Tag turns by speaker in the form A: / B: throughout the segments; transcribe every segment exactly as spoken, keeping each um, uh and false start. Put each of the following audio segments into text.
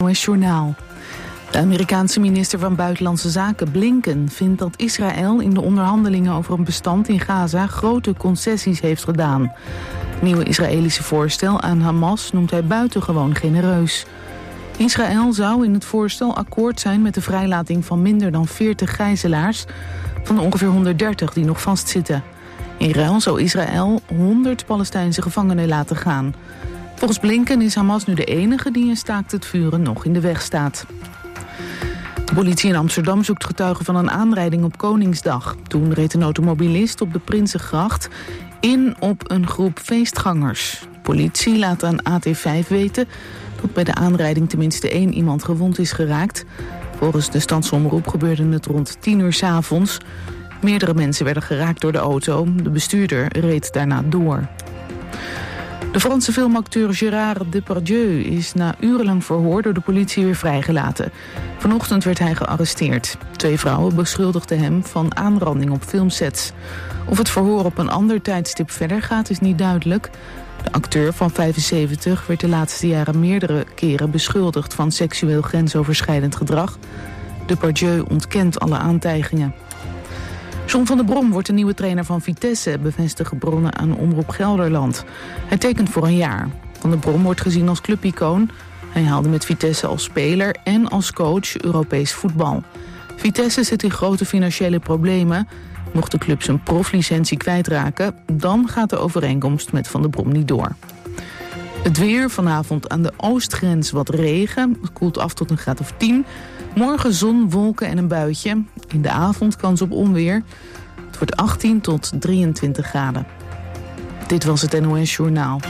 A: O S Journaal. De Amerikaanse minister van Buitenlandse Zaken Blinken vindt dat Israël in de onderhandelingen over een bestand in Gaza grote concessies heeft gedaan. Het nieuwe Israëlische voorstel aan Hamas noemt hij buitengewoon genereus. Israël zou in het voorstel akkoord zijn met de vrijlating van minder dan veertig gijzelaars van de ongeveer honderddertig die nog vastzitten. In ruil zou Israël honderd Palestijnse gevangenen laten gaan. Volgens Blinken is Hamas nu de enige die een staakt het vuren nog in de weg staat. De politie in Amsterdam zoekt getuigen van een aanrijding op Koningsdag. Toen reed een automobilist op de Prinsengracht in op een groep feestgangers. De politie laat aan A T vijf weten dat bij de aanrijding tenminste één iemand gewond is geraakt. Volgens de stadsomroep gebeurde het rond tien uur 's avonds. Meerdere mensen werden geraakt door de auto. De bestuurder reed daarna door. De Franse filmacteur Gérard Depardieu is na urenlang verhoor door de politie weer vrijgelaten. Vanochtend werd hij gearresteerd. Twee vrouwen beschuldigden hem van aanranding op filmsets. Of het verhoor op een ander tijdstip verder gaat is niet duidelijk. De acteur van vijfenzeventig werd de laatste jaren meerdere keren beschuldigd van seksueel grensoverschrijdend gedrag. Depardieu ontkent alle aantijgingen. John van der Brom wordt de nieuwe trainer van Vitesse, bevestigen bronnen aan Omroep Gelderland. Hij tekent voor een jaar. Van der Brom wordt gezien als clubicoon. Hij haalde met Vitesse als speler en als coach Europees voetbal. Vitesse zit in grote financiële problemen. Mocht de club zijn proflicentie kwijtraken, dan gaat de overeenkomst met Van der Brom niet door. Het weer, vanavond aan de oostgrens wat regen. Het koelt af tot een graad of tien. Morgen zon, wolken en een buitje. In de avond kans op onweer. Het wordt achttien tot drieëntwintig graden. Dit was het N O S Journaal.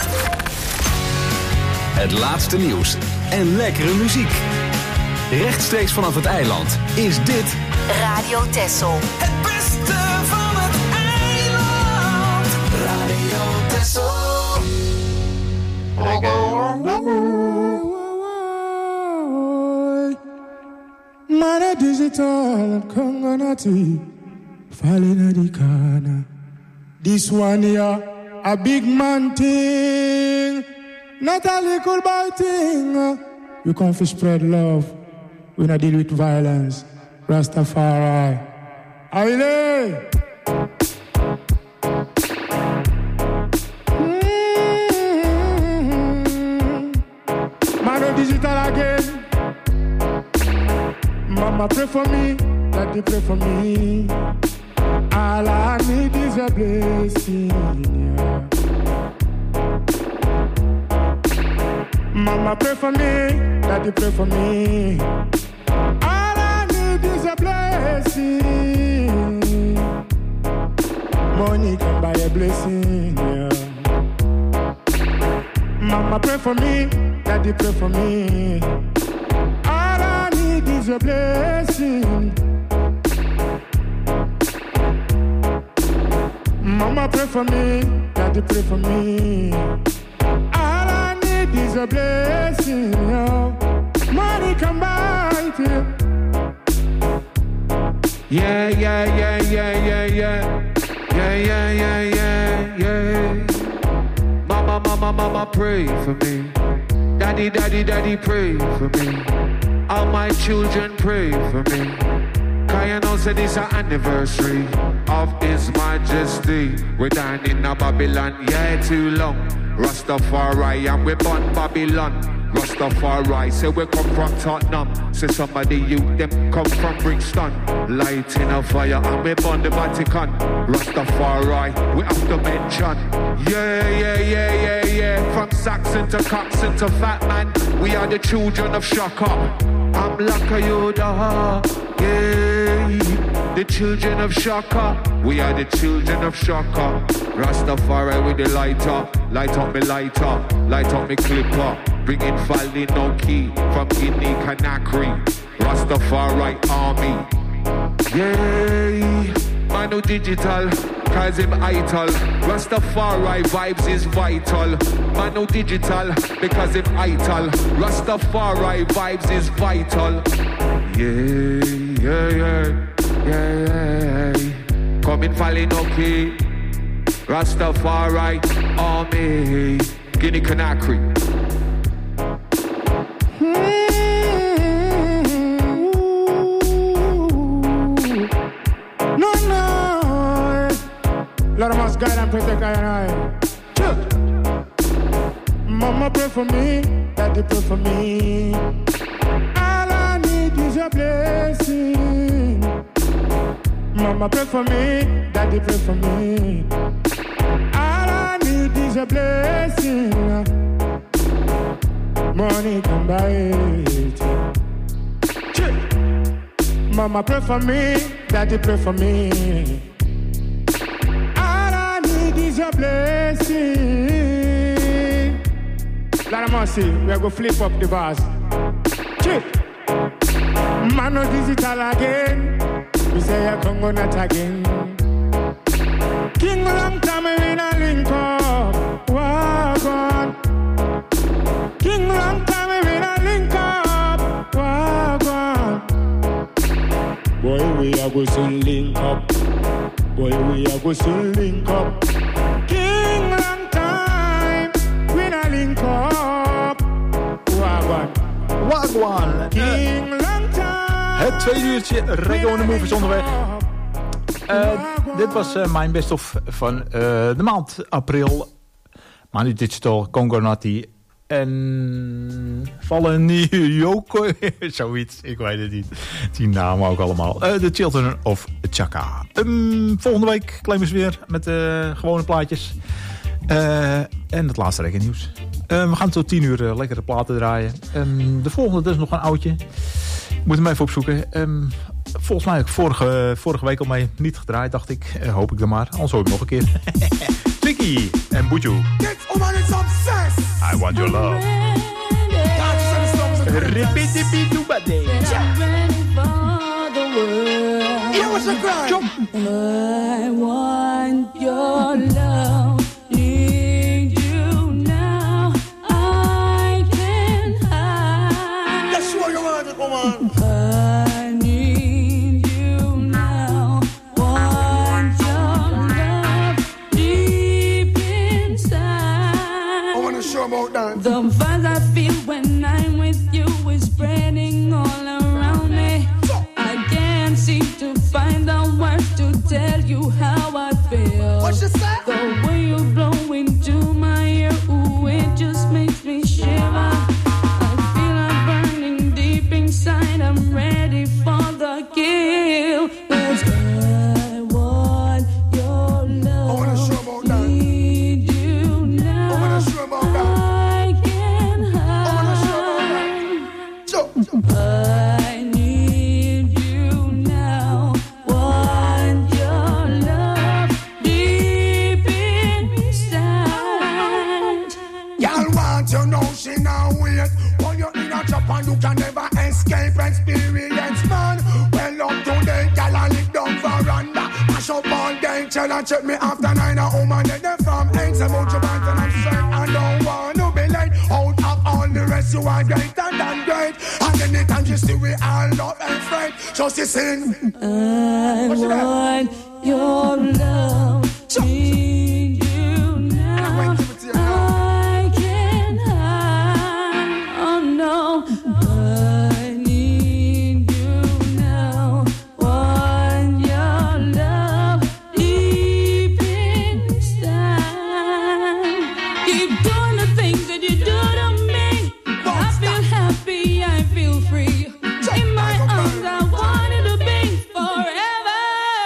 B: Het laatste nieuws en lekkere muziek. Rechtstreeks vanaf het eiland is dit
C: Radio Texel.
D: Het beste van het eiland. Radio Texel.
E: Mana digital kanganati falling the corner. This one here a big man thing, not a little boy thing. We come to spread love. We not deal with violence. Rastafari. Aile. Mm-hmm. Mana digital again. Mama pray for me, Daddy pray for me. All I need is a blessing, yeah. Mama pray for me, Daddy pray for me. All I need is a blessing. Money can buy a blessing, yeah. Mama pray for me, Daddy pray for me. Is a blessing. Mama pray for me, Daddy pray for me. All I need is a blessing, yo. Money can buy it. Yeah, yeah, yeah, yeah, yeah, yeah. Yeah, yeah, yeah, yeah, yeah. Mama, mama, mama pray for me. Daddy, daddy, daddy pray for me. All my children pray for me. Cause you know say this an anniversary of His Majesty. We're down in a Babylon, yeah, too long. Rastafari and we born Babylon. Rastafari say we come from Tottenham. Say somebody you them come from Brixton. Lighting a fire and we born the Vatican. Rastafari we have to mention. Yeah, yeah, yeah, yeah, yeah. From Saxon to Coxon to Fat Man, we are the children of Shaka. I'm like a Yoda, yeah. The children of Shaka, we are the children of Shaka. Rastafari with the lighter, light up me lighter, light up me clipper. Bringing Fali no key from Guinea Conakry. Rastafari army, yeah. Manu digital, cause him idol. Rastafari vibes is vital. Manu digital, because him idol. Rastafari vibes is vital. Yeah, yeah, yeah, yeah, yeah. Coming falling okay. Rastafari army, Guinea Conakry. Hmm. protect I and I. Mama pray for me, daddy pray for me. All I need is your blessing. Mama pray for me, daddy pray for me. All I need is your blessing. Money can buy it. Mama pray for me, daddy pray for me. All I need is your blessing. Lord of mercy, we are going to flip up the bars. Chip. Man no digital again. We say I come go not again. King long time we na link up. Wagon. King long time we na link up. Wagon. Boy, we are go soon link up. Boy, we are go soon link up. King long time we na link up. Wagwan.
C: Wagwan.
E: King long time.
C: Het tweede uurtje Reggae on the Move is onderweg. Uh, dit was uh, mijn best of van uh, de maand april. Manu Digital, Congo Natty en Vallen Nyoko. Zoiets, ik weet het niet. Die namen ook allemaal. Uh, The Children of Chaka. Um, volgende week claimen ze weer met uh, gewone plaatjes. Uh, en het laatste reggae nieuws. Uh, we gaan tot tien uur uh, lekkere platen draaien. Um, de volgende, dat is nog een oudje. Ik moet hem even opzoeken. Um, volgens mij heb ik vorige, vorige week al mee niet gedraaid, dacht ik. Uh, hoop ik dan maar. Anders hoor ik nog een keer. Twiggy en Buju. I want your love. Rippity-pee-doo-ba-day.
D: Yeah, what's the cry? I want your love. Need you now. I can hide. That's what you want, come on. I need you now. Want your love deep inside. I want to show about that. The vibes I feel when I'm with you is spreading all around me. I can't seem to find the words to tell you how I feel. What you say? The way you blow into my ear, ooh, it just makes me shiver. I feel I'm burning deep inside. I'm ready for the kill. 'Cause I want your love. I wanna show about that. Need you now. I wanna show about that. I can hide. I wanna show about that. Show, show. I need you now. Want your love deep inside. Y'all want to know she now wait. When you're in a trap and you can never escape experience, man. Well, up to the gal and lick down veranda. Mash up all day, tell her check me after nine. A woman that they from ain't some much about and I'm straight. I don't want to be late. Out of all the rest, you are greater than great. And anytime you see we all love and friend, just you sing. I want your love. Need you now. I can hide. Oh no. I need you now. Want your love deep inside. Keep doing the things that you do to me. I feel happy, I feel free. In my arms, I wanted to be forever,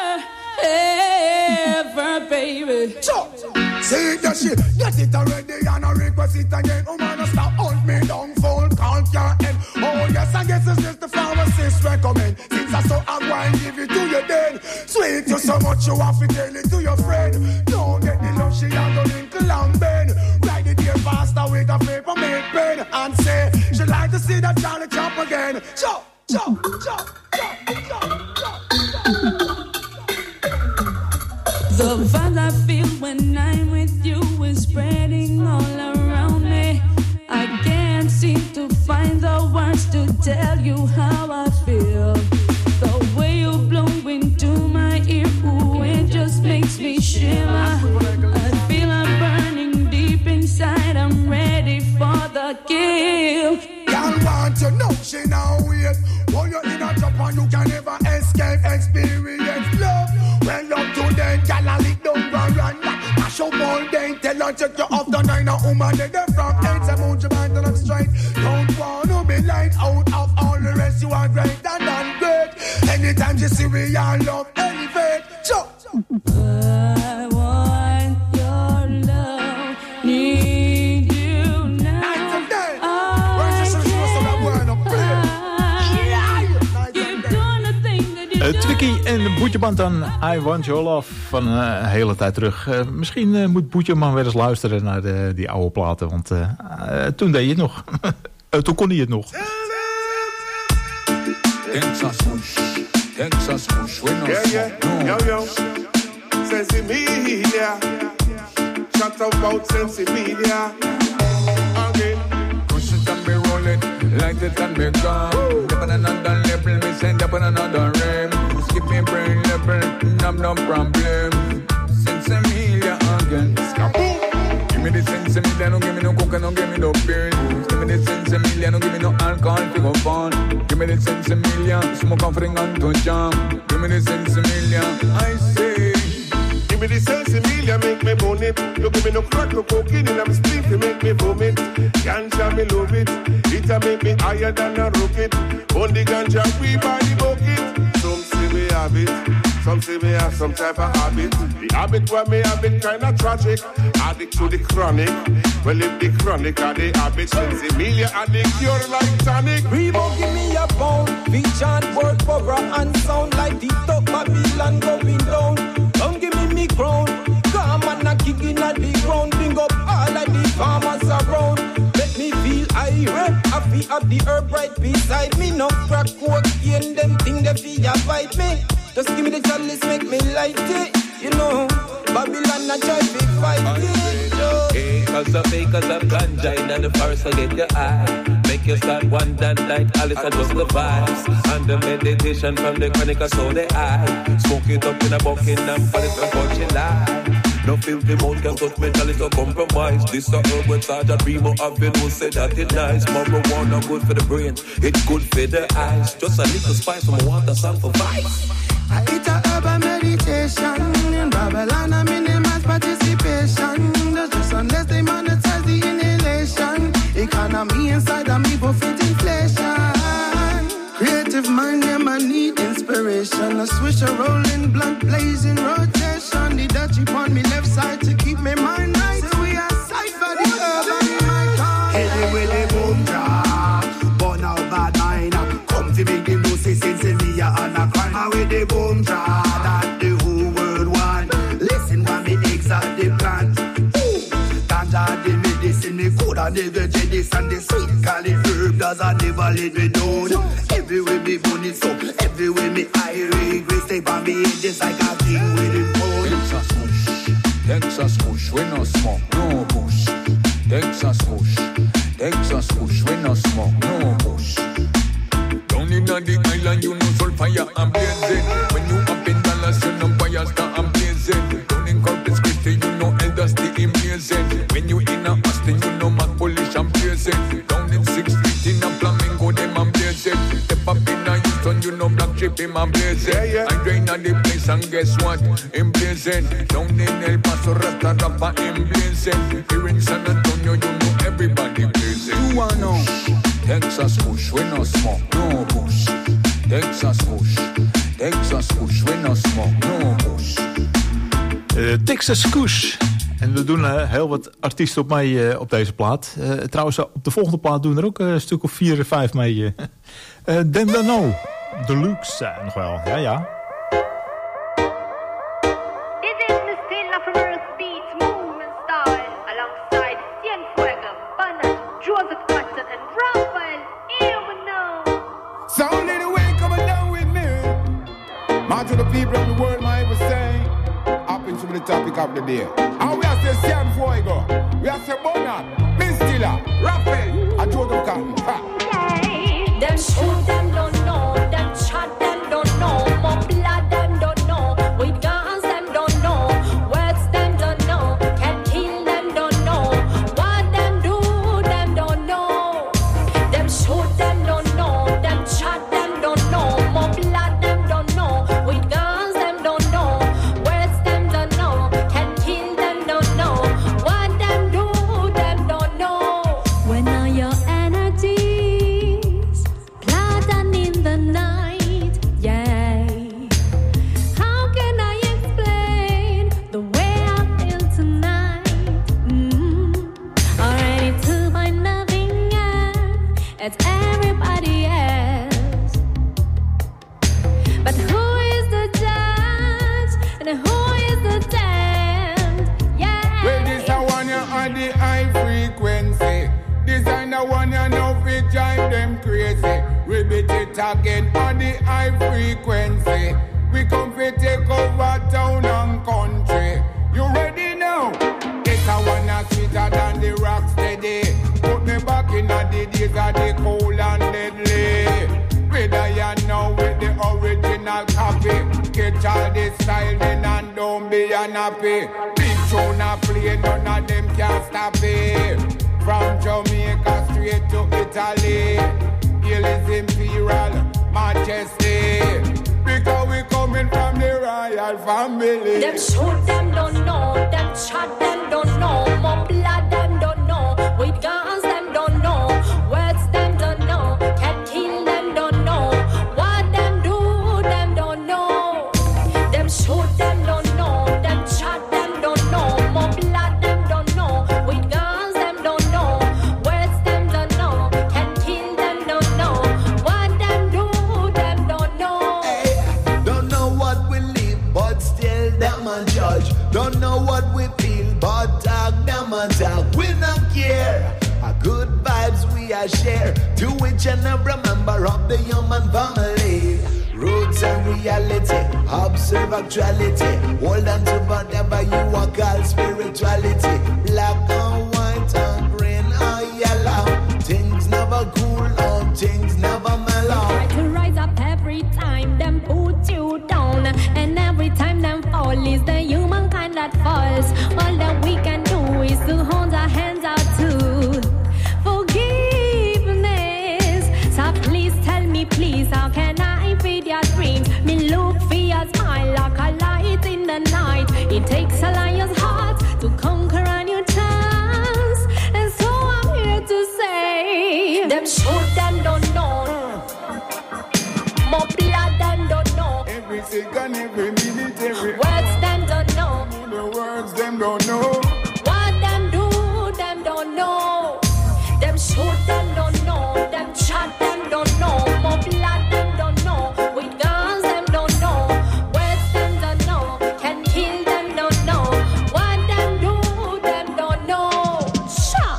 D: ever, baby. See that shit, get it already and I request it again. Oh man, stop hold me down, full count your head. Oh yes, I guess it's just the pharmacist recommend. Since I saw I go and give it to you then. Sweet you so much you have to tell it to your friend. Don't get the love she a go wrinkle and bend. Write it here faster with a paper made pen. And say, she like to see that Charlie chop again. Chop, chop, chop, chop, chop, chop. The vibes I feel when I'm with you is spreading all around me. I can't seem to find the words to tell you how I feel. The way you blow into my ear, ooh, it just makes me shiver. I feel I'm burning deep inside. I'm ready for the kill. Y'all want to know she now wait. When you're in a trap and you can never escape experience love. Well up to the gal a lick down veranda. Mash
F: check you off the nine. A woman they them from eight. Some moon you mind and I'm straight. Don't wanna be light out of all the rest. You are great and I'm great. Anytime you see me, I love elevate. Jump.
D: I want your love. Need you now.
F: Night and day. Where's the source of that word up there?
C: Uh, Tricky en Boetjeman dan I Want Your Love van uh, een hele tijd terug. Uh, misschien uh, moet Boetjeman weer eens luisteren naar de, die oude platen. Want uh, uh, toen deed je het nog. uh, toen kon hij het nog.
G: Texas push, Texas push, we no
H: yeah, yeah,
G: no.
H: yo, yo, Sensimilia, shut up about Sensimilia, again.
G: Push it and be rolling, light it and be gone. Up on another level, me send up on another rim. Skip me brain level, no no problem. Sensimilia again. Give me the Sensimilia, no give me no coca, no give me no beer. Give me the Sensimilia, no give me no alcohol to go fun. Give me the Sensimilia, smoke and fring on to jam. Give me the Sensimilia, I say.
H: Give me the Sensimilia, make me bone it. You give me no crack, no cocaine, and I'm split to make me vomit. Ganja, me love it. It'll make me higher than a rocket. On the ganja, we buy the bucket. Some say me have it. Some say me have some type of habit. The habit where me have it kinda tragic. Addict to the chronic. Well, if the chronic are the habit, Sensimilia and the cure like tonic.
I: Reebok give me a pound. Feature word, bubba and sound like the top Babylon going down. Don't give me me crown. Come on and kick in at the ground. Bring up all of the farmers around. Let me feel irate. Happy of the herb right beside me. No crack cocaine, them thing they feel fight me. Just give me the chalice, make me light it. You know, Babylon a try to fight it.
J: Hey, cause of acres of ganja in the forest, I get your eye. Make you start wondering like Alice, I just the vibes. And the meditation from the chronic, I saw the eye. Smoke it up in a bucket and put it before she lie. No filthy mouth can touch me, tell it to compromise. This a herb with Sergeant Primo Avenue, say that it nice. Marijuana good for the brain, it's good for the eyes. Just a little spice from a water song for vice.
F: I eat a herb and meditation. In Babylon, I minimize participation. That's just unless they monetize the inhalation. Economy inside of me, profit inflation. Creative mind, yeah, man, need inspiration. A swish, a rolling blunt, blazing rotation. The Dutchie upon me left side to keep me mind right. So we are cipher the herb and my car.
K: Hey, with the boom drop, burn out bad mind. Come to make them know say Sensimilia and a crime. And with the boom drop, that the whole world want. Listen when me exalt the plant. Ganja the medicine, me good and the veggies and the sweet call it herb. Does I never let me down. Everywhere me burn it so, everywhere me irate. We stay by me in this like a thing with it phone.
G: Texas push, Texas push, we no smoke, no push. Texas push, Texas push, we no smoke, no push. Down in the island, you know sulfire and blazing. When you up in Dallas, you know fire star and blazing. Down in Corpus Christi, you know elders the amazing. When you in a Austin, you know Mac Polish and blazing. Down in sixth Street in a Flamingo, them and blazing. Step up in a Houston, you know Black Chip, him and blazing.
H: Yeah, yeah.
G: I drain on the place and guess what? I'm blazing. Down in El Paso, Rasta Rapa, I'm blazing. Here in San Antonio, you know everybody blazing. You wanna know? Texas push, we no smoke, no push. Texas push, Texas push, we no smoke, no push.
C: Uh, Texas Kush. En we doen uh, heel wat artiesten op mee uh, op deze plaat. Uh, trouwens, op de volgende plaat doen er ook uh, een stuk of vier, vijf mee. Uh, uh, Dendano, Deluxe uh, nog wel, ja ja.
H: To the people of the world, my ever say, up into the topic of the day. And we have to say Sam Fuego, we have to say Bonat, Ben Stiller, Raphael, and Joseph Cotton. Ha.
D: Them shoot them don't know, them shot them don't know, more blood them don't know, with guns them don't know, words them don't know, can kill them don't know, what them do them don't know. Them shoot them don't know, them shot them don't know, more blood them don't know. With guns, them don't know. Words, them don't know. Can kill them, don't know. What them
L: say, repeat it again on the high frequency. We come to take over town and country. You ready now? It's a one that's sweeter than the rock steady. Put me back in the days of the cold and deadly. Whether you know with the original copy, catch all the style then and don't be unhappy. Big tune a play, none of them can stop it. From Jamaica straight to Italy, here is Imperial Majesty. Because we coming from the royal family.
M: Them shoot them don't know, them shot them don't know, more blood them don't know, with guns them don't know, words them don't know, can kill them don't know, what them do them don't know. Them shoot them don't know, them shot them don't know, more blood them don't know, with guns them don't know, words them don't know, can kill them don't know, what them do them don't know.
K: Don't know what we live, but still them a judge. Don't know what we feel, but talk them a talk. We not care. A good vibes we a share to each and every member of the human family. Roots and reality, observe actuality. Hold on to whatever you are called spirituality. Black and white and green and yellow. Things never cool or things never mellow.
M: Try to rise up every time them put you down, and every time them fall is the humankind that falls. All that we can do is to hold our hands out to forgiveness. So please tell me, please, how can I feed your dreams? Me look for your smile like a light in the night. It takes a lion's heart to conquer a new chance, and so I'm here to say, them shoot them don't know, more blood them don't know,
L: Every second, every minute, every
M: words them don't know,
L: the words them don't know.
M: what them do them don't know. Them shoot them don't know, them shot them don't know, more blood them don't know, with guns them don't know, words them don't know, can kill them don't know, what them do them don't know. Shot.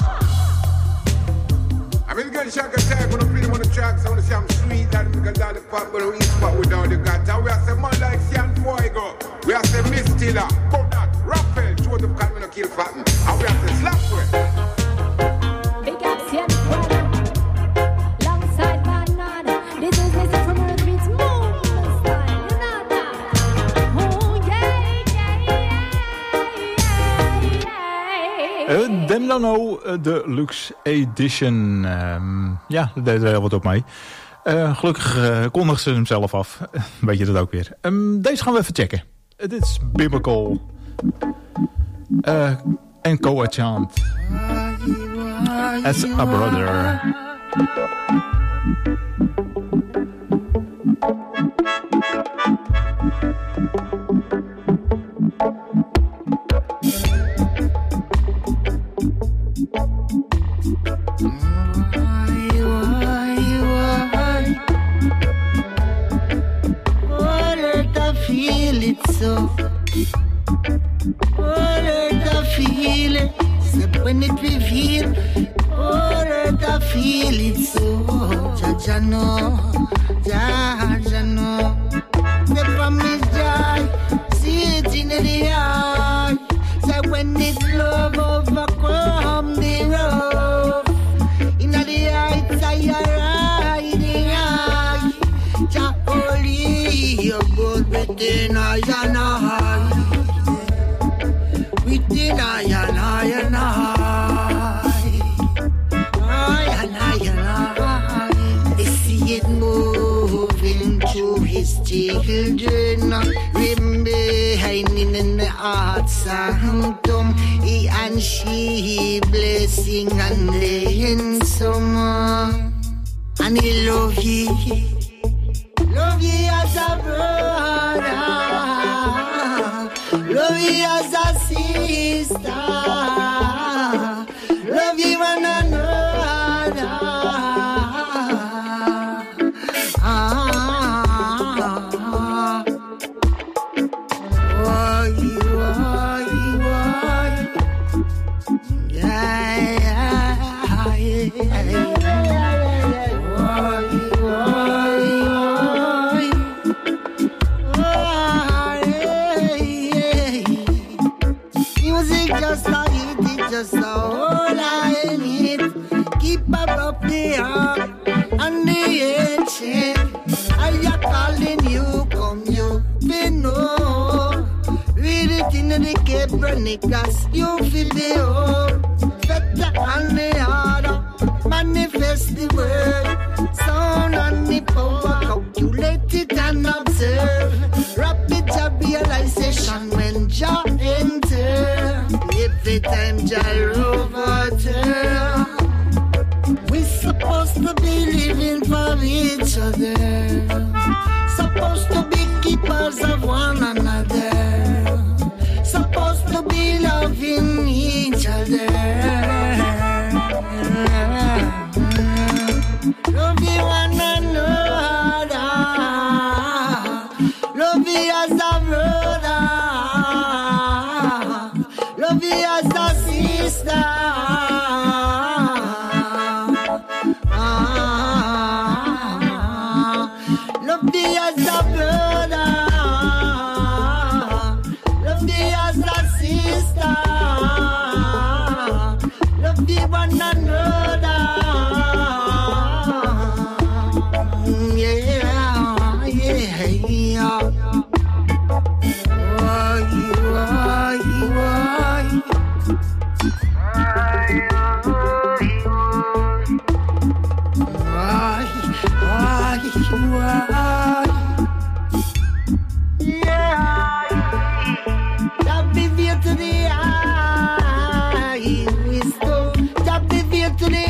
L: I mean, good shot attack when I play them on the tracks. I want to see I'm sweet that because all the pop will eat spot without the gut. And we are some man like Sian Fuego. We are some Miss Tiller, Kodak, Rappel, Joseph Calvin, no kill Fatten. And we are some Slapway.
M: Big up, Sian Fuego. Longside Banana. This is Mister from Earth Beats Movement style. You know that. Oh, yeah, yeah, yeah, yeah.
C: Uh, Them Don't Know, uh, de Luxe Edition. Um, ja, daar deed er heel wat op mee. Uh, gelukkig uh, kondigden ze hem zelf af. Weet je dat ook weer. Um, deze gaan we even checken. Uh, dit is Biblical. Uh, en Koa Chant. As a Brother.
N: Feel it so. Oh, let I feel it. So when it reveal, oh, let I feel it so. Jaja no, Jaja no. The promise die, see it in the eye. So when it love overcome the rough, in the heights I ride the eye. Jah holy, your good within I and I. Within I and I and I. I and I and I. I see it moving through his children. Remaining in the heart sanctum. He and she blessing and then some. And he love ye. Love ye as a brother. Love ye as a sister. Love ye one another. Ah, why, why, why? Yeah, yeah, yeah, yeah. Why? watching. I am calling you, come you, be know. Read it in the Cabranicas, you feel the whole. Better on the order, manifest the word. Sound on the power, calculate it and observe. Rapid job realization when Jah enter. Every time Jah overturn. We supposed to be living for each other. Supposed to be keepers of one another. Supposed to be loving each other. Loving one another. Loving as a brother. Loving as a sister. Love me as a brother. Love me as a sister. Love me one another. Yeah, yeah, yeah. Why, why, why? Why, why, why? Yeah, that be veer to the eye, wisdom. That be veer to the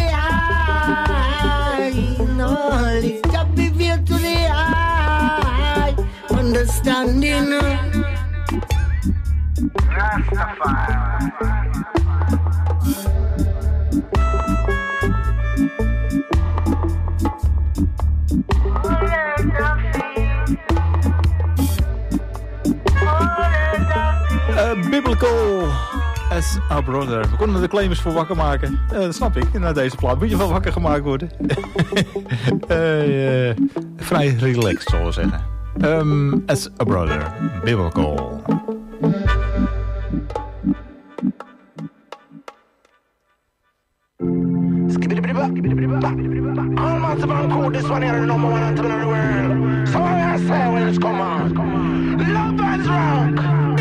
N: eye, knowledge. That be veer to the eye, understanding. Rastafari.
C: Uh, biblical as a brother. We konden de claimers voor wakker maken. Uh, dat snap ik. Na deze plaat moet je wel wakker gemaakt worden. uh, uh, vrij relaxed, zullen we zeggen. Um, as a brother. Biblical.
O: All man's about cool, this one here, the number one anthem in the world. So I say when it's come on. Love and rock.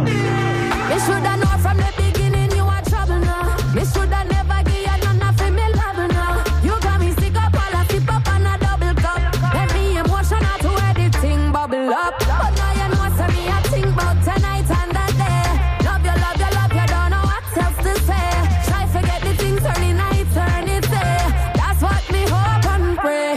M: Me shoulda know from the beginning you are trouble now. Me shoulda never give you none of me love now. You got me sick up all I sip up on a double cup. Let me emotional to where the thing bubble up. But now you know so me I think about tonight and that day. Love you, love you, love you, don't know what else to say. Try forget the things turning night, turn it day. That's what me hope and pray.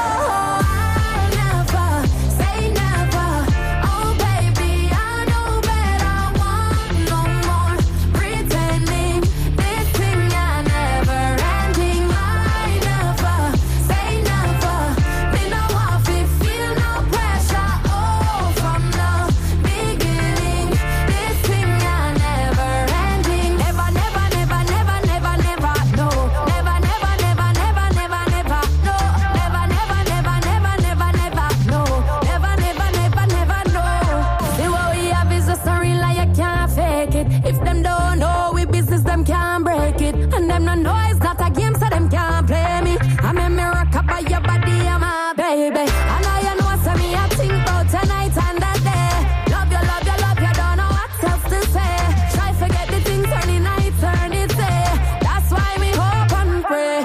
M: Oh, I'll never say never. Oh baby, I know better. Want no more pretending. This thing I never ending. I never say never. Me no want to feel no pressure. Oh, from the beginning. This thing I never ending. Never, never, never, never, never, never. No. Never, never, never, never, never, never. No. Never, never, never, never, never, never. No. Never, never, never, never, no. See what we have is just a real lie, you can't fake it. If them don't know we business, them can't break it. And them no know it's not a game, so them can't play me. I'm a miracle by your body, I'm a baby. I know you know, so me I think about tonight and that day. Love you, love you, love you, don't know what else to say. Try forget the things, turning night, turn it day. That's why me hope and pray.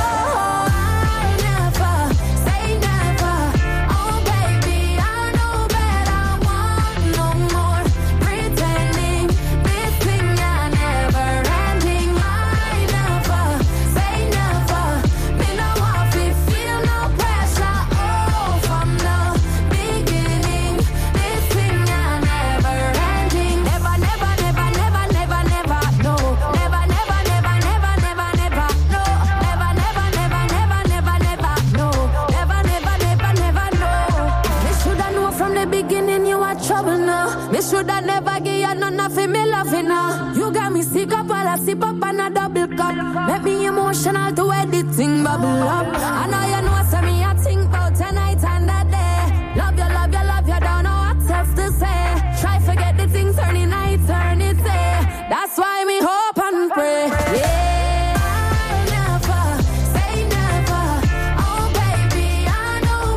M: Oh, I'll never say never. Oh baby, I know better. Want no more pretending. This thing I never ending. I never say never. Me no want to feel no pressure. Oh, from the beginning. This thing I never ending. Never, never, never, never, never, never. No. Never, never, never, never, never, never. No. Never, never, never, never, never, never. No. Never, never, never, never, no. Me shoulda know from the beginning you are trouble now. Me shoulda never give you none of me loving now. You got me sick up while I sip up on a double cup. Make me emotional to where the thing bubble up. I know you know so me I think about tonight and that day. Love you, love you, love you, don't know what else to say. Try forget the things, turning night, turn it day. That's why me hope and pray. Yeah, I'll never say never. Oh baby, I know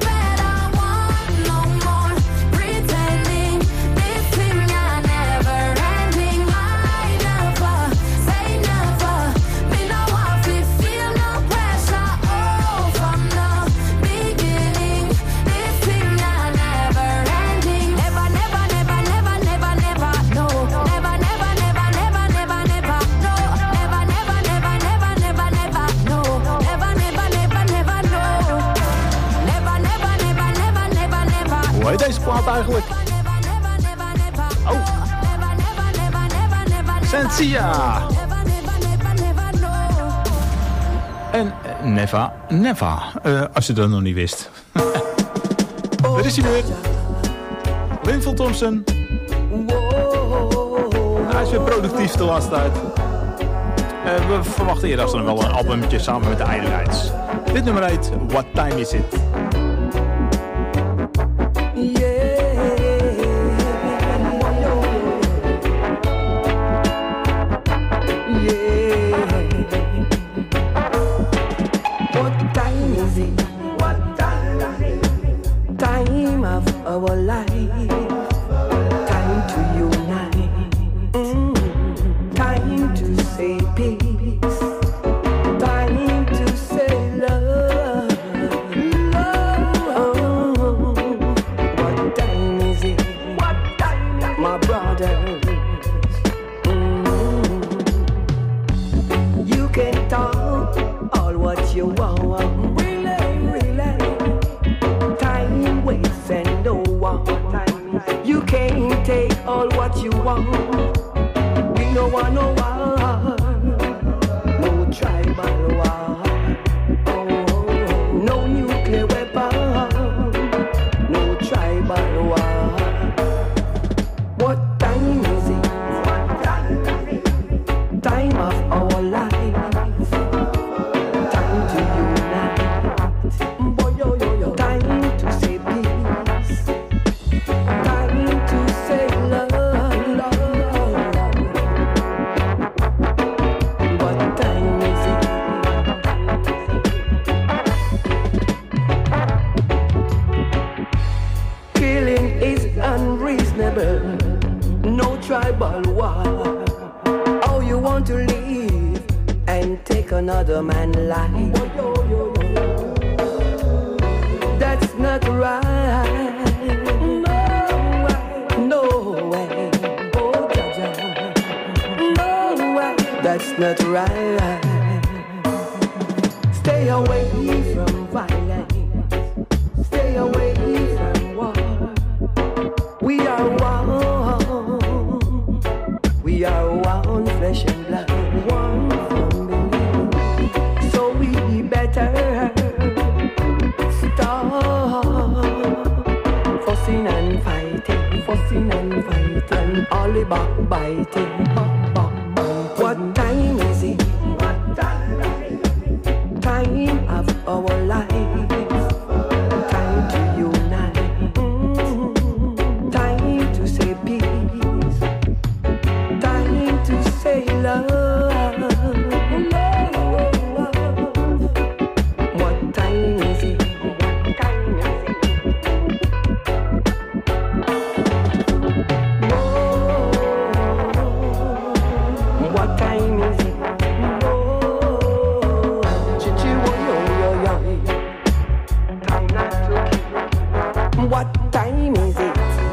C: Hoe heet deze plaat eigenlijk? Oh. Sensia. En Neva, Neva, uh, als je dat nog niet wist. Daar is hij weer. Linval Thompson. Hij is weer productief de laatste tijd. Uh, we verwachten eerder als dan wel een albumtje samen met de Idolites. Dit nummer heet What Time Is It?
P: Our life, time to unite, mm. Time to say peace, time to say love, love. What time is it? What time is it? My brothers, mm. You can talk all what you want, really, really. Time waits and no one. You can't take all what you want. We no want no war, no tribal war, oh, no nuclear weapon, no tribal war. What time is it? Time of our life, time to unite, boy, yo, yo, yo. Time to say peace, time to say love, love. What time is it? Killing is unreasonable, no tribal war. Oh, you want to live and take another man's life? That's not right. No way, no way. Oh, Jaja. No way. That's not right. Stay away from violence. Stay away from war. We are one. We are one flesh and blood. One family. So we better fussing and fighting, fussing and fighting, all the backbiting, back, back, back. What time is it? What time is it? Time of our life, time to unite, mm. Time to say peace, time to say love, love. What time is it? What time is it?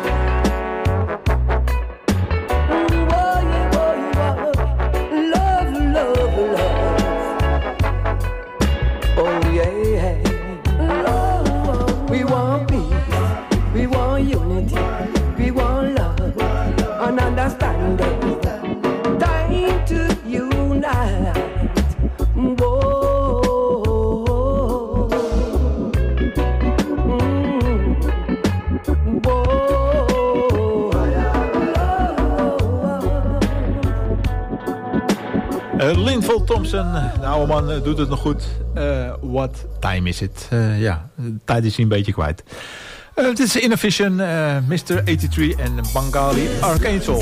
P: Love, love, love. Oh yeah. Love. We want peace. We want unity. We want love and understanding. Time to unite. Whoa.
C: Uh, Linval Thompson, de oude man, uh, doet het nog goed. Uh, what time is it? Uh, ja, de tijd is hij een beetje kwijt. Uh, dit is Innovation, uh, mister eighty-three en Bengali Archangel.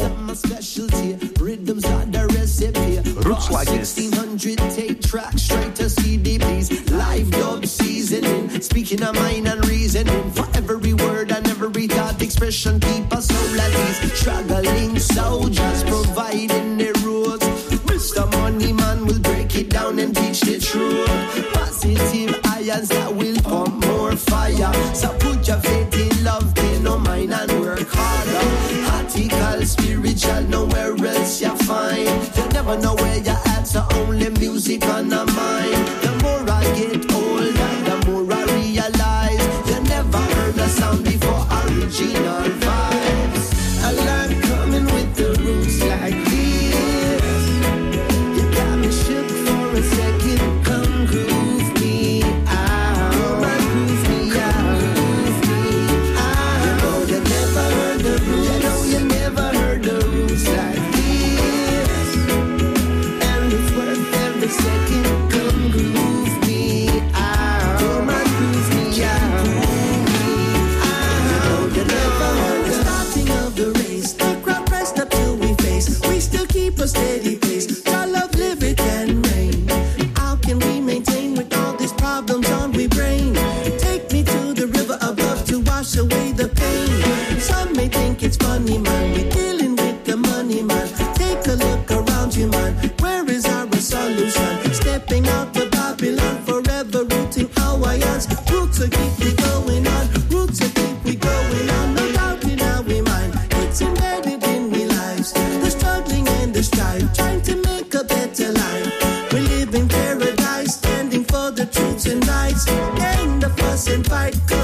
C: Roots like this.
Q: sixteen hundred take tracks straight to C D Ps. Live dub seasoning, speaking of mind and reasoning. For every word and every thought expression, keep us soul at ease. Struggling soldiers providing the roads. Mister Money Man will break it down and teach the truth. Positive ions that will pump more fire. So put your faith in love, pay no mind and work harder. Article, spiritual, nowhere else you find. You never know where you're at, so only music on the mind. The more I get older, the more I realize you never heard a sound before I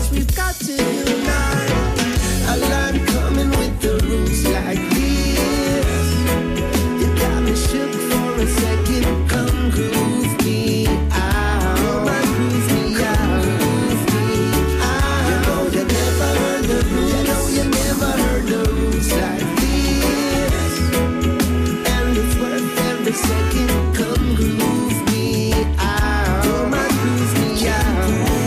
Q: we've got to unite. I'm coming with the roots like this. You got me shook for a second. Come groove me out. Come and groove me out. Groove me out. You know you never heard the roots. You know you never heard the roots like this. And it's worth every second. Come groove me out. Come and groove me out.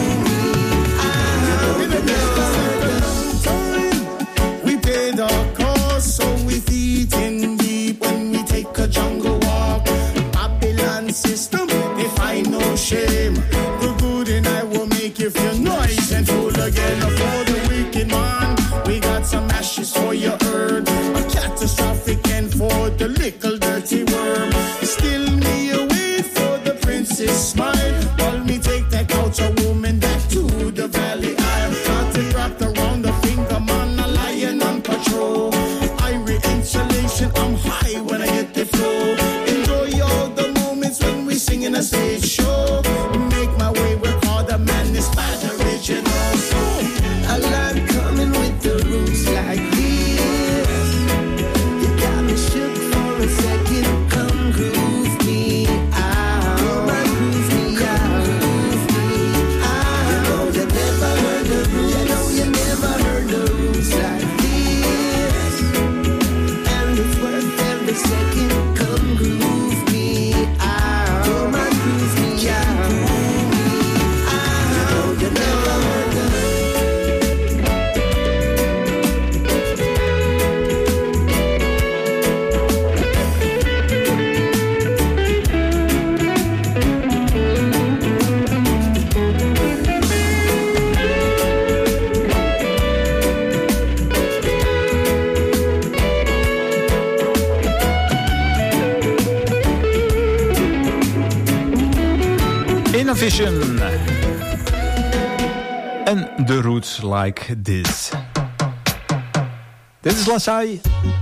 Q: You know you never heard the roots.
F: We paid our cost, so we eating deep when we take a jungle walk. Babylon system, they find no shame. The good in I will make you feel noise and fool again. For the wicked man, we got some ashes for your earth. A catastrophic end for the little dirty worm. Still me away for the princess smile. While me take that culture woman back to the valley. I've got it wrapped around the finger, man, a lion on patrol. Irie insulation, I'm high when I hit the floor. Enjoy all the moments when we sing in a stage show. Make my way where all the man is bad original.
Q: I'm coming with the roots like this. You got me shook for a second. Come groove me out. Come and groove me out. Groove me out. You know you never heard the roots. You know you never heard the roots like this. And it's worth every second. Come groove me out. Come and groove me out. Groove me out. You know you never heard the roots.
C: Innovision. En The Roots Like This. Dit is Lasai.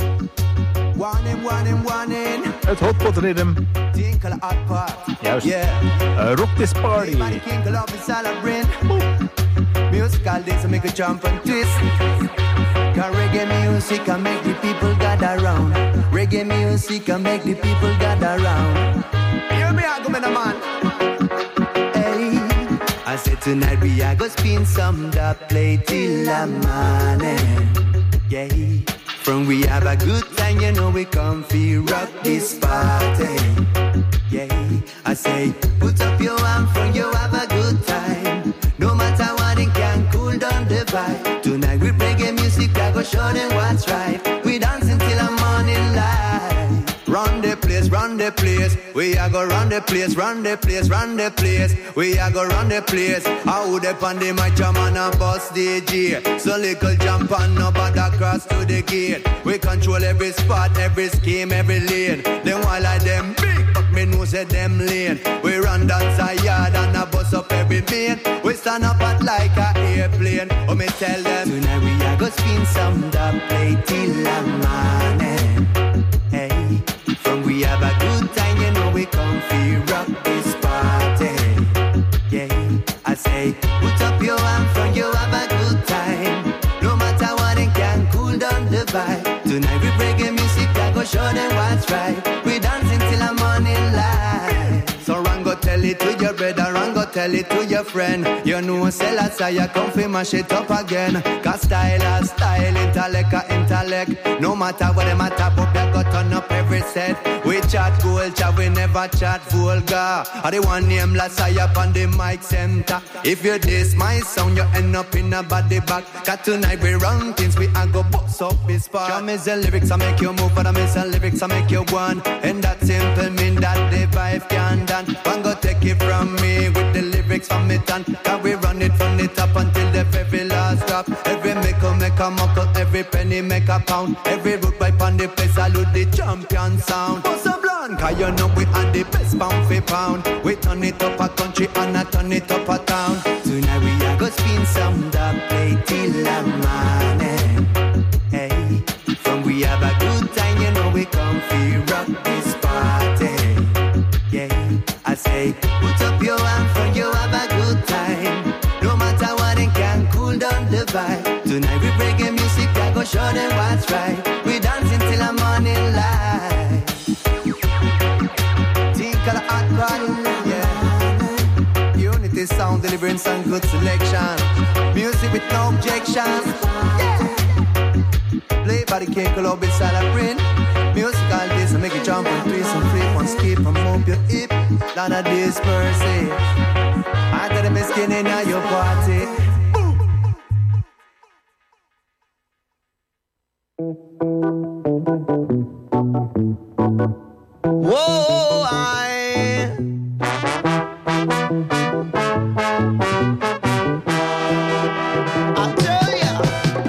C: Het Hotpot Rhythm. Juist. Uh, rock this party.
Q: Musical days make a jump and twist. Cause reggae music can make the people gather round. Reggae music can make the people gather round. Hear me out, man. Hey, I said tonight we are gonna spin some dub play till the morning. Yeah, from we have a good time, you know we come feel rock this party. Yeah, I say put up your arm from you have a good time. No matter what, it can cool down the vibe. Tonight we reggae music, I go show them what's right. We dancing till the morning light. Run the place, run the place. We a go run the place, run the place, run the place. We a go run the place. I would up on the mic, jam and a bus D J. So little jump and nobody cross to the gate. We control every spot, every scheme, every lane. Then while I them big, but me know say them lane. We run dance a yard and a bus up every main. We stand up at like a airplane. Oh me tell them tonight we a go spin some dub play till the morning. Hey, from we have a good time, you know we come feel rock this party. Yeah, I say put up your arm from you have a good time. No matter what, it can cool down the vibe. Tonight we reggae music, I go show them what's right. We dancing till the morning light. So run go tell it to your brother, run go tell it to your friend. You know sell a say you come fi mash it up again. Cause style a style, intellect a intellect. No matter what them matter, but they go turn up every set. We chat culture, we never chat vulgar. I the one name Lasai up on the mic center. If you diss my sound, you end up in a body bag. Cause tonight we run things, we a go bust up this part. Show me the lyrics, I make you move, but I miss the lyrics, I make you one. And that simple mean that the vibe can dance. One go take it from me with the lyrics from me tongue. Can we run it from the top until the very last drop. Every make a make a muckle, every penny make a pound. Every root pipe on the place, I lose the champion sound. Oh, so blunt, cause you know we are the best pound for pound. We turn it up a country and I turn it up a town. Tonight we are gonna spin some dub play till the morning. Hey, from we have a good time, you know we come feel rock this party. Yeah, I say put up your hand from you have a good time. No matter what, it can cool what's right. Tonight we reggae music, I go show them what's right. We dancing till the morning light. T-color hot rod, yeah. Unity sound, deliverance and good selection. Music with no objections, yeah. Play by the King Club inside a print. Musical this and make you jump and twist and flip and skip and move your hip. None of this mercy. I got a skin in your party. Whoa, I I tell ya.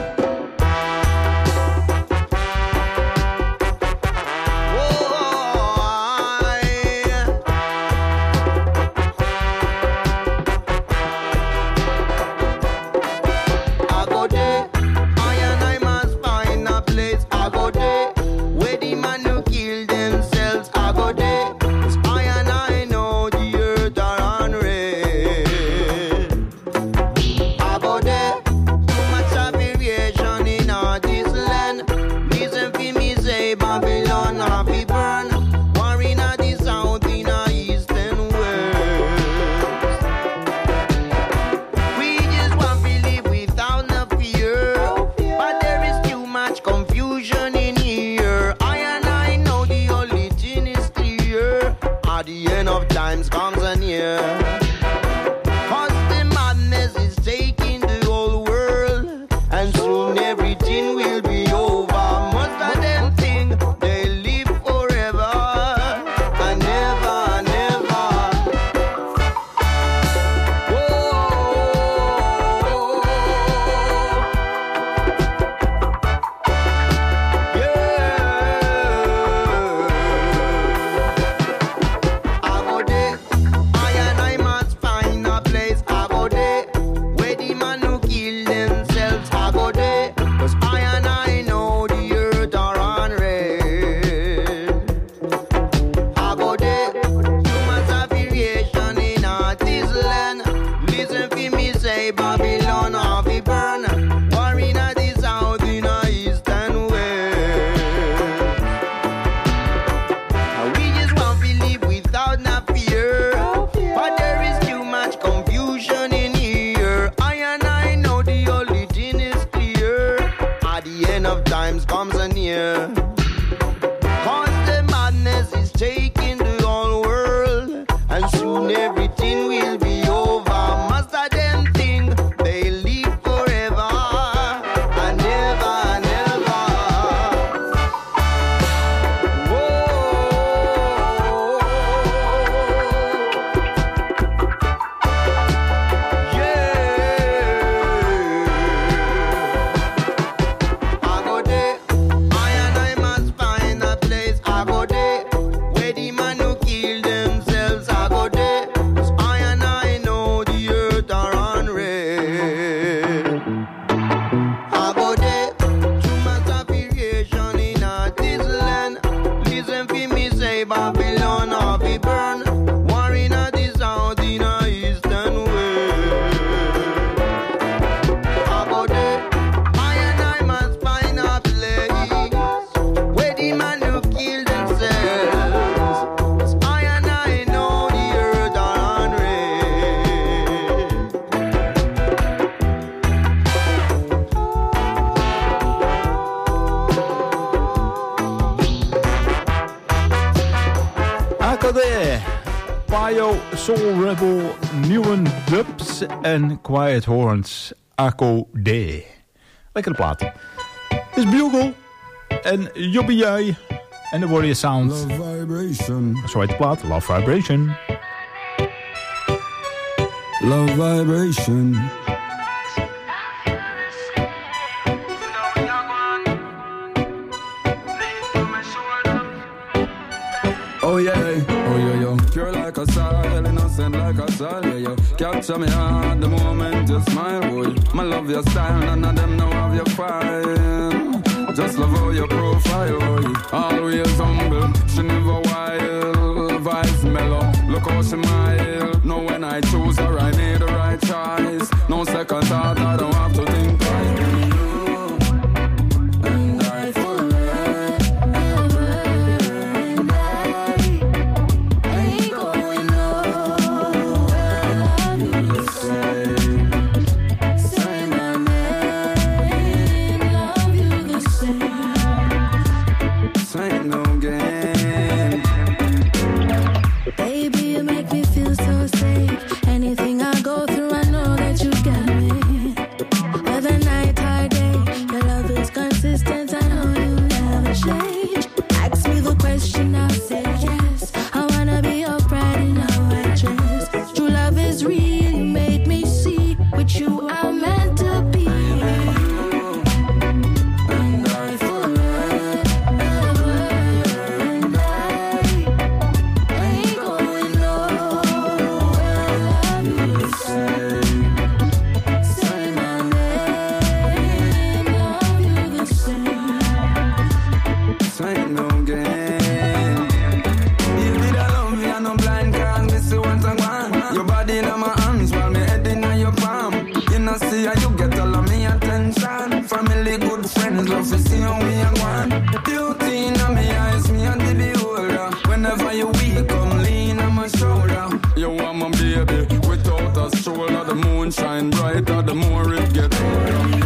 C: Soul Rebel, Nieuwen Dubs en Quiet Horns, Akko D. Lekkere plaat. Dit is Bugle en Jobbie Jij en de Warrior Sound.
R: Love Vibration.
C: Zo heet de plaat, Love Vibration.
R: Love Vibration. Oh yeah, oh yeah, yo. Pure like a soil, innocent like a soil, yeah, yo. Capture me heart the moment you smile, boy. My love your style, none of them know of your fire. Just love how your profile, boy. Always humble, she never wild. Vibes mellow, look how she mild. Know when I choose her, I made the right choice. No second thought, I don't have to think twice. really good friends love to see how we are going. Beauty in my eyes, me and the beholder. Whenever you weak, come lean on my shoulder. You are my baby, without a shoulder. The moon shine brighter, the more it gets older.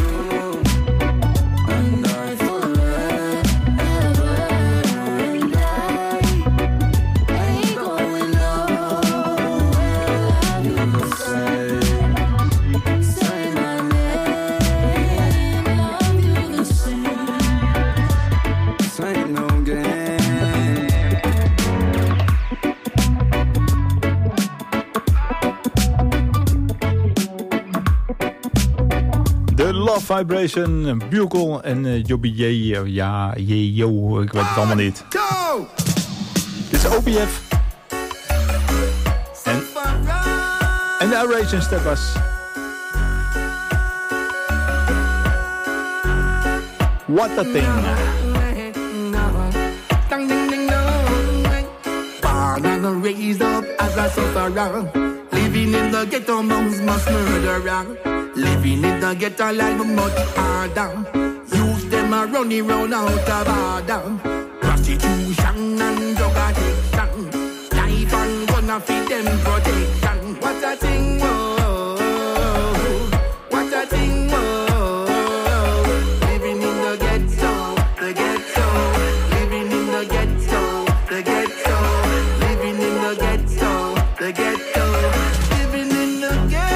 C: Love Vibration, Bugle en uh, Jobby J. Uh, ja, J, yo, ik weet het allemaal niet.
F: Go!
C: Dit is O B F. En, en de Aeration Steppers. What a thing.
F: Born and raised up as a sufferer. Living in the ghetto, moms must murder. Living in the ghetto life much harder. Youth them a running round out of order. Prostitution and drug addiction. Life and gonna feed them protection. What a thing, whoa. What a thing, whoa. Living in the ghetto, the ghetto. Living in the ghetto, the ghetto. Living in the ghetto, the ghetto. Living in the ghetto.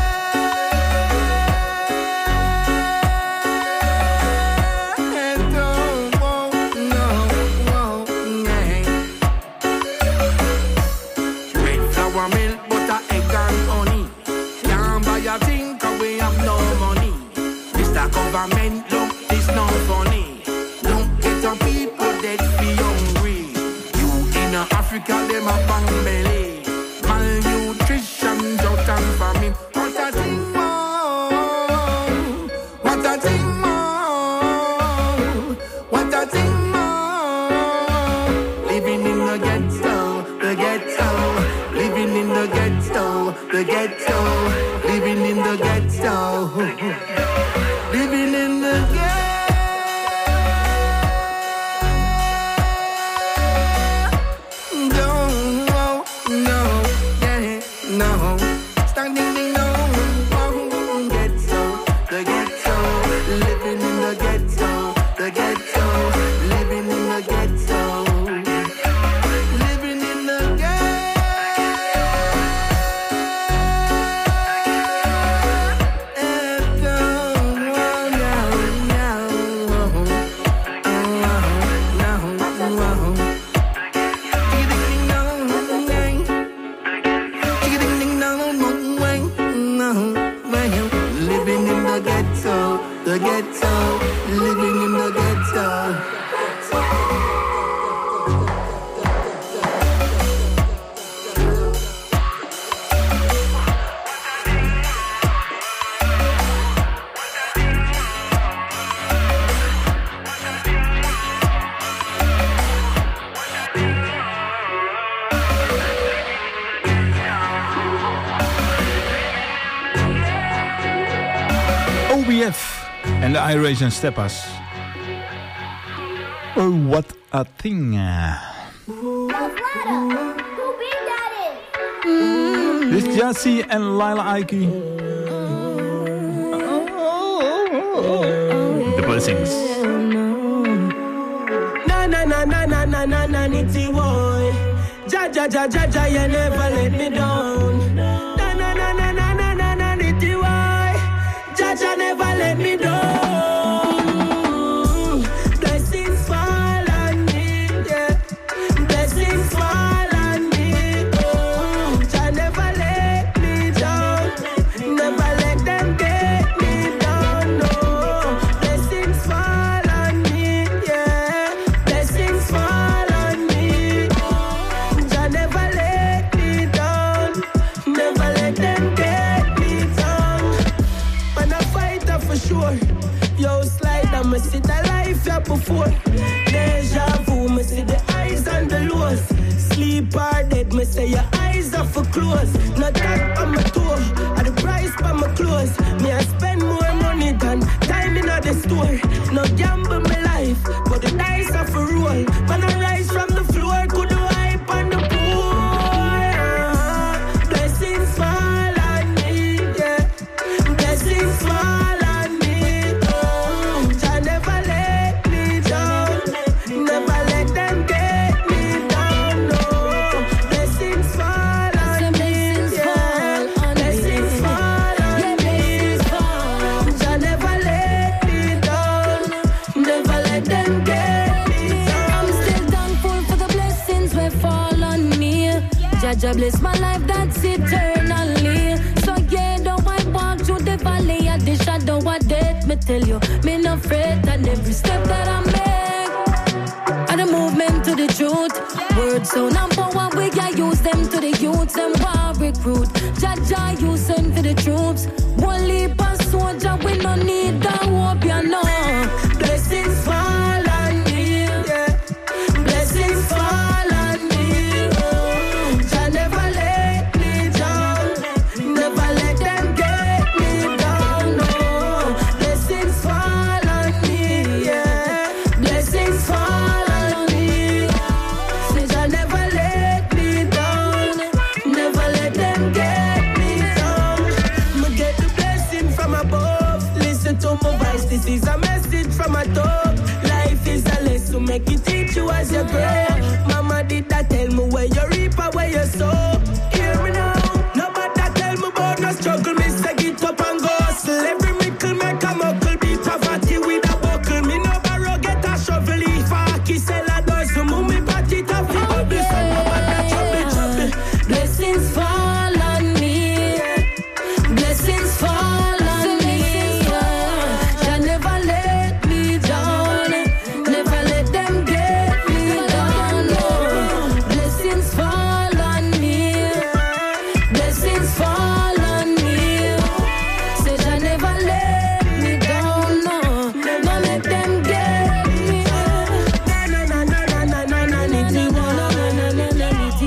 F: Government look, it's not funny. Don't get on people that be hungry. You in Africa, them a bang belly. Malnutrition, drought and famine. What a thing more. What a thing more. What a thing more. Living in the ghetto, the ghetto. Living in the ghetto, the ghetto. Living in the ghetto. Living in the ghetto. No, no, yeah, no. Standing in the ghetto, the ghetto. Living in the ghetto, the ghetto. Living in the ghetto. Living in the ghetto. The ghetto, living in the ghetto.
C: O B F. En de Aeration Steppers. Oh, what a thing. Dit is Jassy en Lila Ike. The Blessings.
I: Na na na na na na na na nitty boy. Ja ja ja ja ja, you never let me down. Na na na na na na na na nitty boy. Ja ja never let me down. Blessings fall on me, yeah. Blessings fall on me. Oh, ja never let me down. Never let them get me down. No, blessings fall on me, yeah. Blessings fall on me. Ja never let me down. Never let them get me down. Man, I fight up for sure. Yo, slide, I'ma see the life ya before. Deja vu, me see the highs and the lows. Sleep or dead, me say your eyes are for close. Not that on my toe, or the price for my clothes. Me I spend more money than time in the store. war. No gamble my life, but the dice are for roll. Man, I rise from the floor, could do hype on the poor. Blessings fall on me, yeah. Blessings fall on me, oh. Jah never let me down, never let them get me down, no. Blessings fall on me, yeah. Blessings fall on me, Jah never let me down, never let them get me down.
M: I'm still thankful for the blessings we fall on me. Jah Jah bless my life, that's eternally. So yeah, though I walk through the valley of the shadow of death, me tell you, me no afraid. And every step that I make, and the movement to the truth. Words sound and power, we can use them to the youths and war recruit. Jah Jah you send for the troops. One leap of soldier, we no need the hope, you know.
I: Blessings fall on me, yeah. Blessings fall on me, oh. Jah never let me down, never let them get me down, no. Blessings fall on me, yeah. Blessings fall on me. Say Jah never let me down, never let them get me down. Me get the blessing from above. Listen to my voice, this is a message from a top. Life is a lesson, make it teach you as you grow. Mama did that tell me where you reap or where you sow. Hear me now, nobody tell me about no struggle. Me say get up and go hustle. Every mickle make a muckle. Beat poverty with a buckle. Me no borrow, get a shovel. If a hockey sell a dozen, move me party top. Fi bubble, so nobody trouble, trouble.
M: Blessings fall on me. Blessings fall on me. Jah never let me down, never let them get me down, no. Blessings fall on me. Blessings fall on me. Say Jah never let me down, no. No let them get me.
I: Na na na na na na na nitty boy.
M: Na na na nitty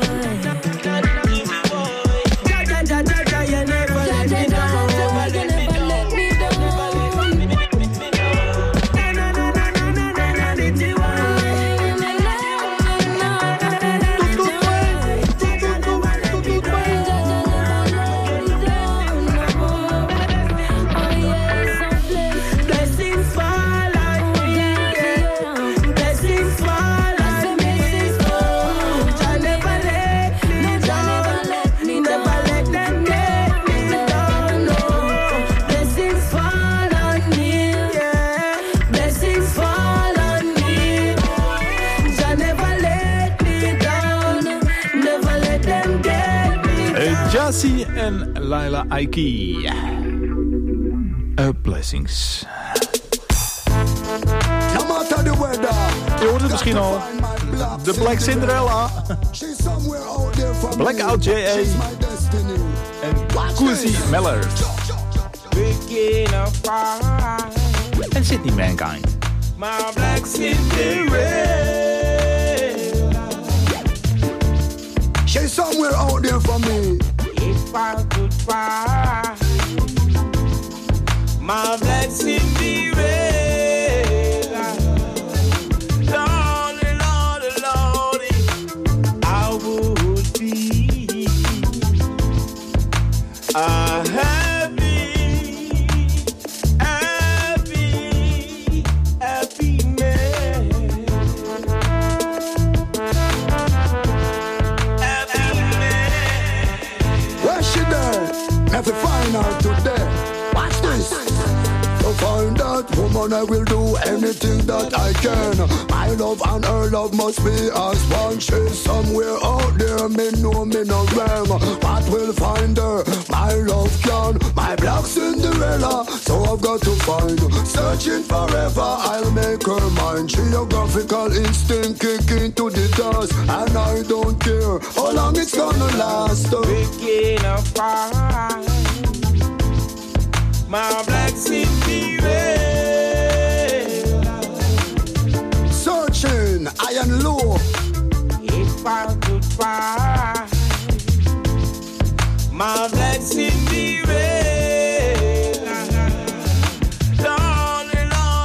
M: boy.
I: Ja ja ja ja ja, you never let me down. Never let me down. Na na na na na na na na nitty boy. Blessings fall on me, yeah. Blessings fall on me, oh. Jah never let me down, never let them get me down, no. Blessings fall on me, yeah. Blessings fall on me. Jah never let me down, never let them get me down.
C: Uh, Jassy en Laila Aiki. Uh, blessings.
K: No matter the weather.
C: Je hoort het misschien al. De Black Cinderella.
K: She's somewhere out there for me.
C: Blackout J A.
K: She's my destiny.
C: En Cousy Meller.
L: Waking up fine,
C: En Sydney Mankind.
L: my black Cinderella.
K: She's somewhere out there for me.
L: If I could find my black Cinderella, Lordy, Lordy, Lordy, I would be a happy, happy, happy man. Happy man.
K: Where's she there? Have to find her today. Watch this. To find that woman, I will do anything that I can. My love and her love must be as one. She's somewhere out there, me know me no wrong. But we'll find her, my love can. My black Cinderella, so I've got to find. Searching forever, I'll make her mine. Geographical instinct kick into the dust, and I don't care how long it's gonna last.
L: Waking up fine, my black Cinderella.
K: Searching high and low.
L: If I could find my black Cinderella, Lordy, Lordy,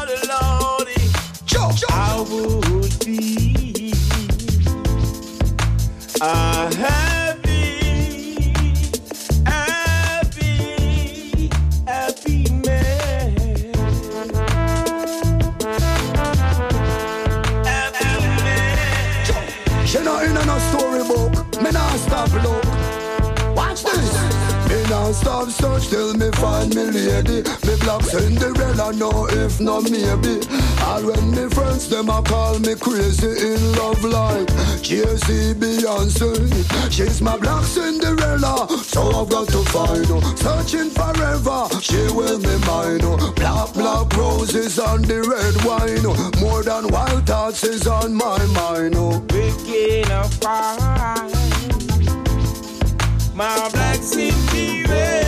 K: can't stop search till me find me lady. Me black Cinderella, no if no maybe. And when me friends them a call me crazy in love like Jay-Z, Beyonce. She's my black Cinderella, so I've got to find her. Searching forever, she will be mine. Black, black roses on the red wine. More than wild thoughts is on my mind.
S: Waking up fine, my black Cinderella.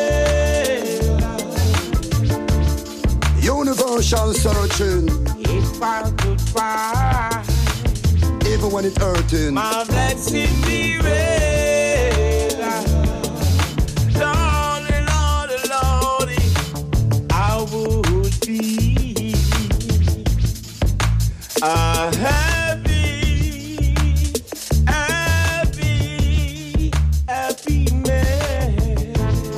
K: Universal searching.
S: If I could find,
K: even when it's hurting,
S: my black Cinderella. Lordy, Lordy, Lordy, I would be a happy, happy, happy man.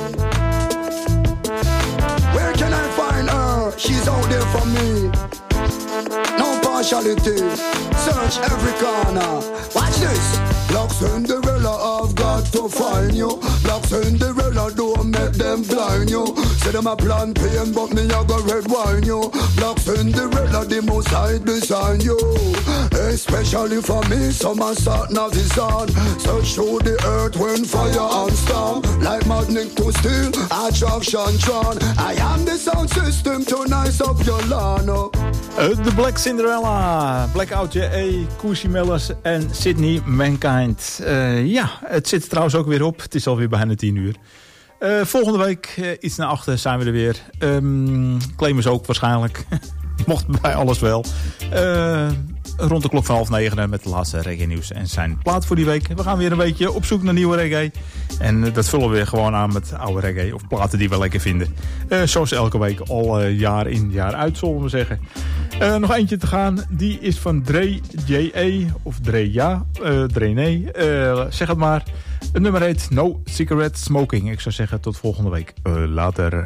K: Where can I find her? She's out there for me. No partiality. Search every corner. Watch this. Black Cinderella, I've got to find you. Black Cinderella, don't make them blind you. Say them a plan pain, but me a go red wine you. Black Cinderella, the most I design you. Especially for me, summer start now is on. Search through the earth when fire and storm. Like magnet to steel, attraction drawn. I am the sound system to nice up your lawn.
C: De uh, Black Cinderella, Blackout J A, Koosje Mellers en Sydney Mankind. Uh, ja, het zit er trouwens ook weer op. Het is alweer bijna tien uur. Uh, volgende week, uh, iets naar achter, zijn we er weer. Um, claimen ze ook waarschijnlijk. Mocht bij alles wel. Uh, rond de klok van half negen met de laatste reggae nieuws en zijn plaat voor die week. We gaan weer een beetje op zoek naar nieuwe reggae. En uh, dat vullen we weer gewoon aan met oude reggae of platen die we lekker vinden. Uh, zoals elke week, al uh, jaar in jaar uit, zullen we zeggen. Uh, nog eentje te gaan, die is van Dre J A of Dre Ja, uh, Dre Nee, uh, zeg het maar. Het nummer heet No Cigarette Smoking. Ik zou zeggen tot volgende week. Uh, later.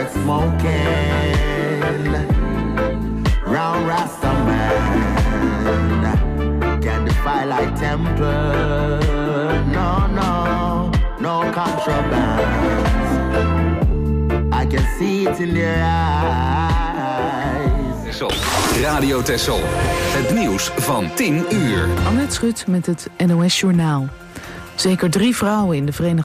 T: cigarette smoking, round Rasta man, can defy like temple. No, no, no contraband. I can see it in their eyes.
B: Texel. Radio Texel. Het nieuws van tien uur.
A: Annette Schut met het N O S Journaal. Zeker drie vrouwen in de Verenigde